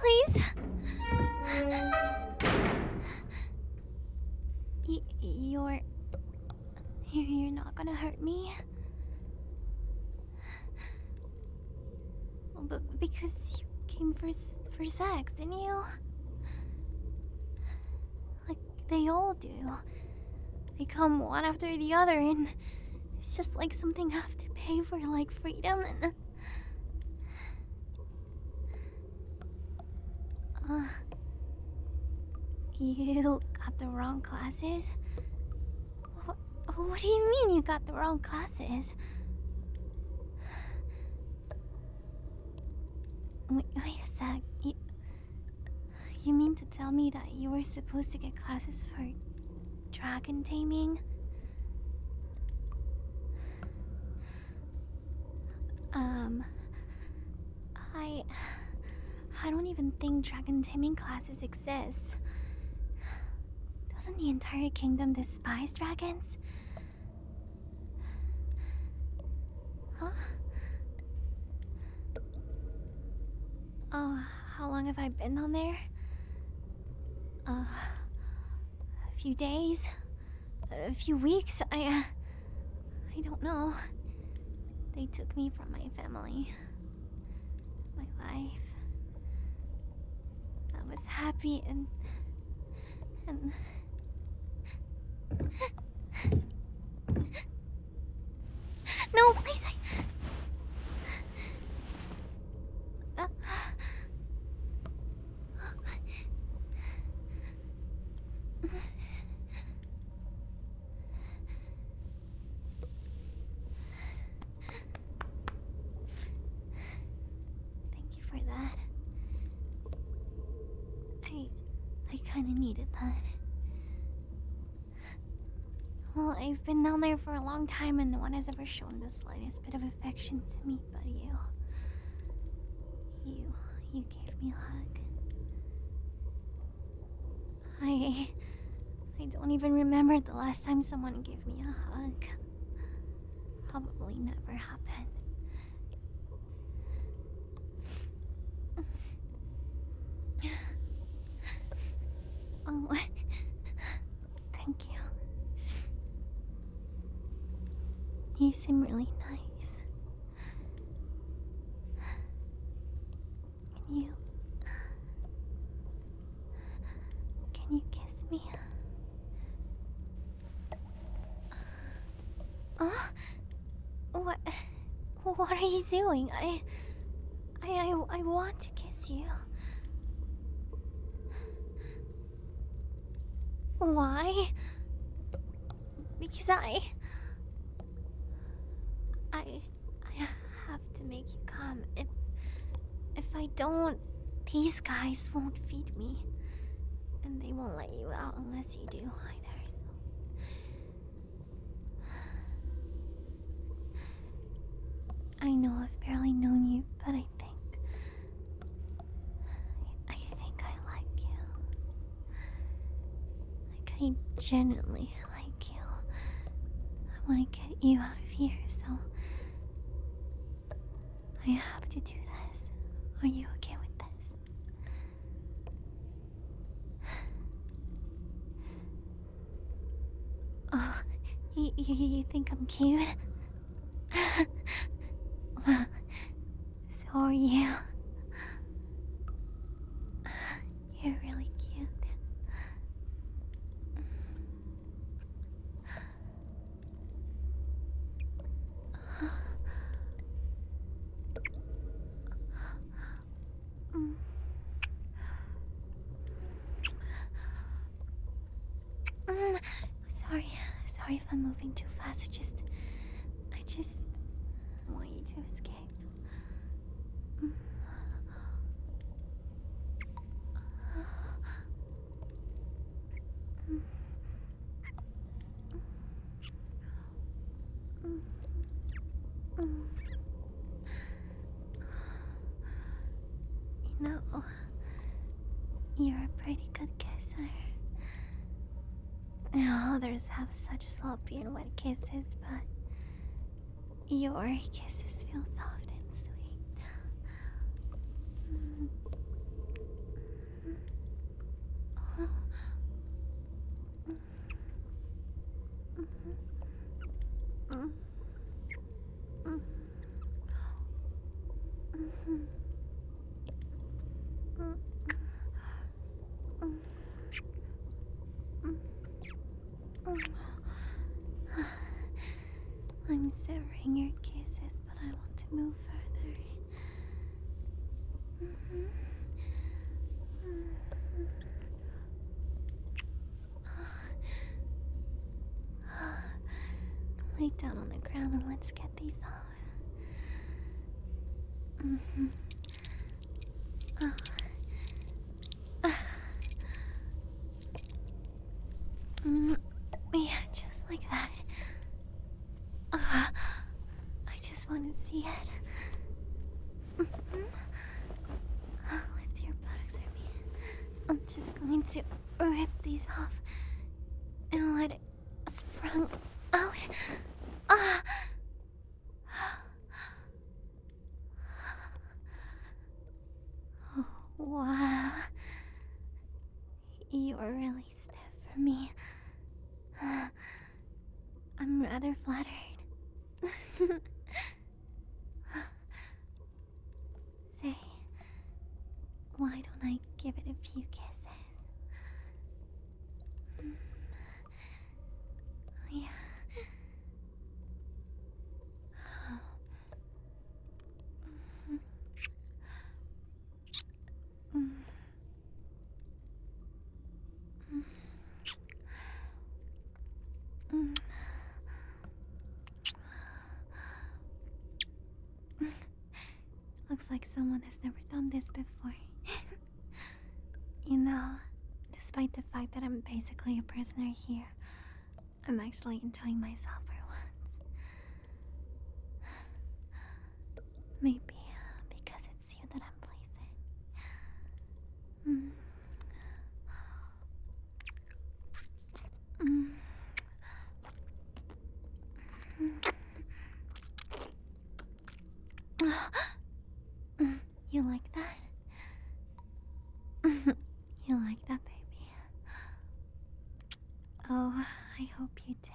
Please? You're not gonna hurt me? But because you came for sex, didn't you? Like they all do. They come one after the other, and it's just like something I have to pay for, like freedom and. You got the wrong classes? What do you mean you got the wrong classes? Wait a sec. You mean to tell me that you were supposed to get classes for dragon taming? I don't even think dragon taming classes exist. Doesn't the entire kingdom despise dragons? Huh? Oh, how long have I been on there? A few days? A few weeks? I don't know. They took me from my family. My life. I was happy and... No, please, Thank you for that. I kinda needed that. Well, I've been down there for a long time and no one has ever shown the slightest bit of affection to me but you. You gave me a hug. I don't even remember the last time someone gave me a hug. Probably never happened. Oh, thank you. You seem really nice. Can you kiss me? What are you doing? I want to kiss you. Why? Because I have to make you come. If I don't, these guys won't feed me. And they won't let you out unless you do either, so... I know I've barely known you, but I think I like you. Like, I genuinely like you. I want to get you out of here, so... I have to do this. Are you okay with this? Oh, you think I'm cute? Well, so are you. You're really cute. Sorry if I'm moving too fast. I just want you to escape. You know, you're a pretty good kisser. Others have such sloppy and wet kisses, but your kisses feel soft and sweet. down on the ground and let's get these off. Mm-hmm. Oh. Yeah, just like that. I just want to see it. Lift your buttocks for me. I'm just going to rip these off and let it sprung out. Oh, wow. You are really stiff for me. I'm rather flattered. Say, why don't I give it a few kisses? Yeah. Looks like someone has never done this before. You know, despite the fact that I'm basically a prisoner here, I'm actually enjoying myself for once. Maybe because it's you that I'm pleasing. You like that? You like that, baby? Oh, I hope you do.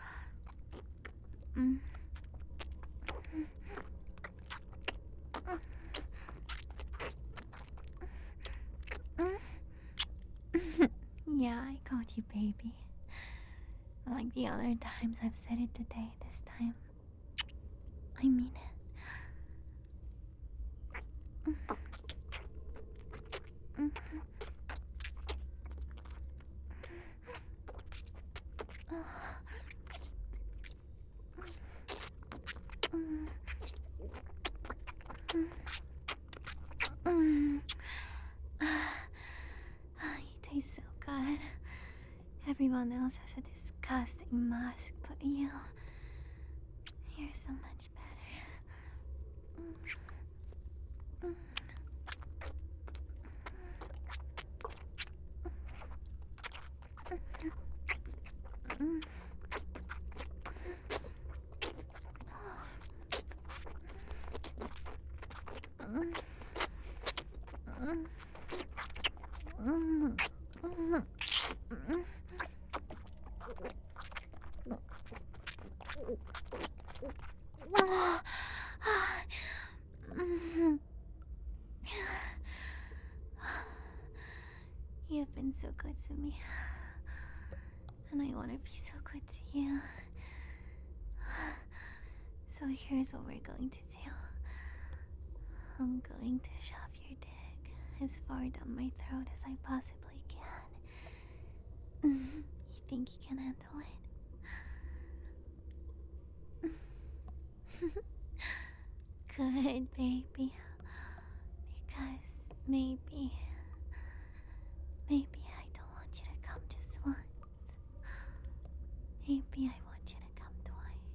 Yeah, I got you, baby. Like the other times I've said it today, this time I mean it. You taste so good. Everyone else has a disgusting musk, but you're so much better. You've been so good to me, and I want to be so good to you. So here's what we're going to do. I'm going to shove your dick as far down my throat as I possibly can. You think you can handle it? Good, baby. Because maybe I don't want you to come just once. Maybe I want you to come twice.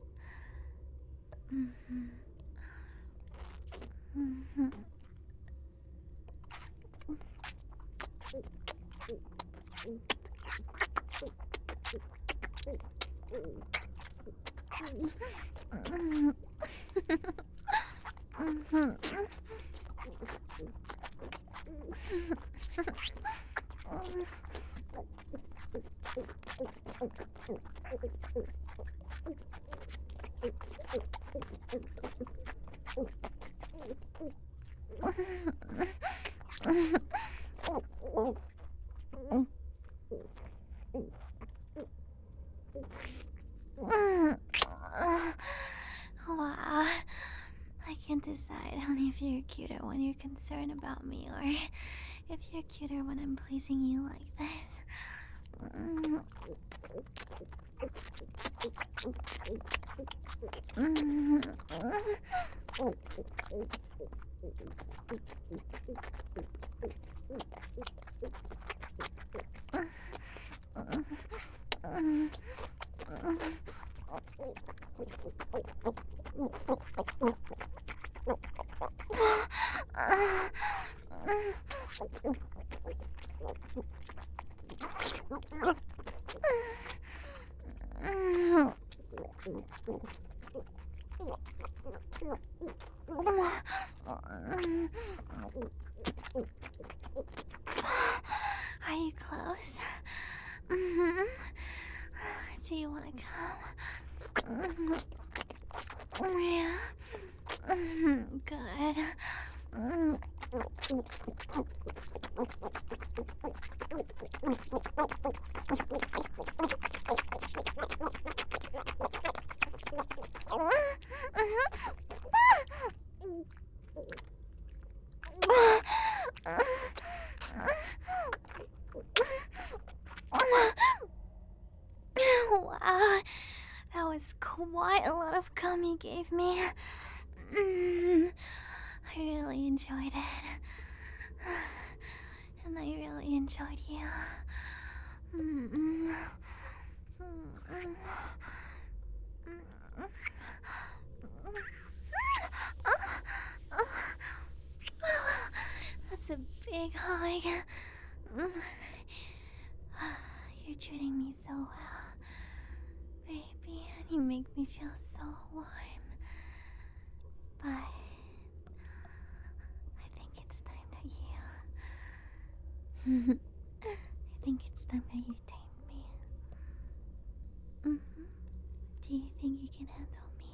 Wow. I can't decide on if you're cuter when you're concerned about me or if you're cuter when I'm pleasing you like this. Are you close? Mm-hmm. Do you want to come? Yeah. Good. Wow, that was quite a lot of cum you gave me. I really enjoyed it. And I really enjoyed you. That's a big hug. You're treating me so well, baby, and you make me feel so warm. But I think it's time that you... I think it's time that you tame me. Do you think you can handle me?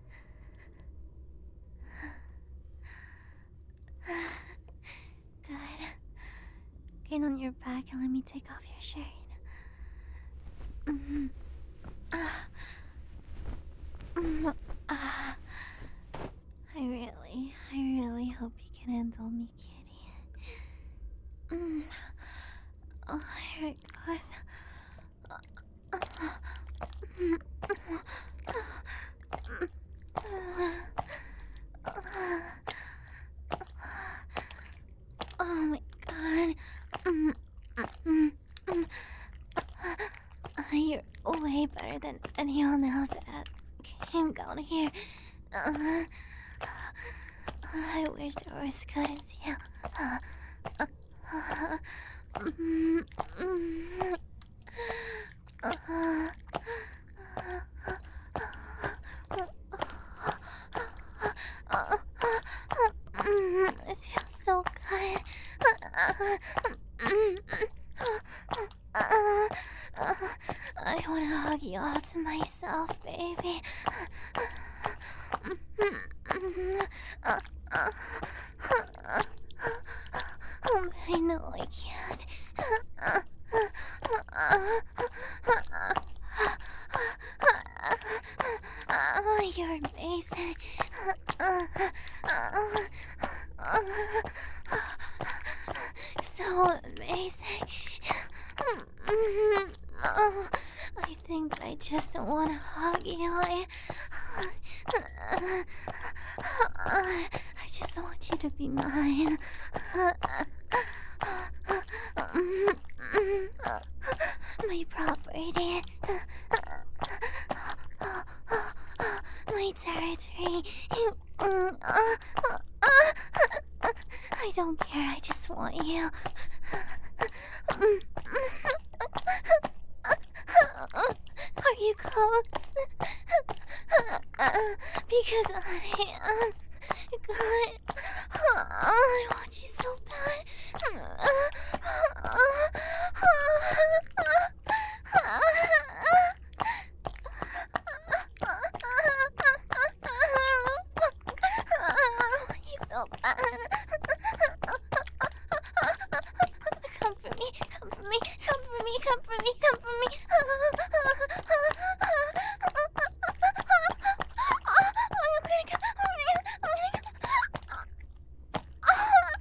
Good. Get on your back and let me take off your shirt. I really hope you can handle me, kitty. Oh, here it goes. Oh my god. You're way better than anyone else that came down here. I wish there was good as you. This feels so good. I want to hug you all to myself, baby. But I know I can't. You're amazing. So amazing. I think I just want to hug you. I just want you to be mine. My property. My territory. I don't care, I just want you. Are you close? Because I am good. I want you so bad. He's so bad. Come for me, come for me, come for me, come for me, come for me. I'm gonna go.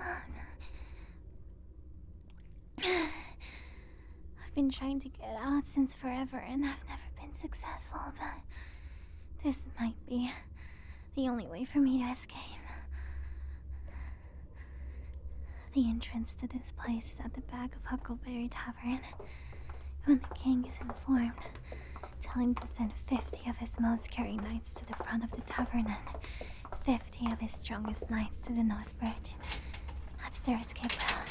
I've been trying to get out since forever and I've never been successful, but this might be the only way for me to escape. The entrance to this place is at the back of Huckleberry Tavern. When the king is informed, tell him to send 50 of his most caring knights to the front of the tavern and 50 of his strongest knights to the north bridge. That's their escape route.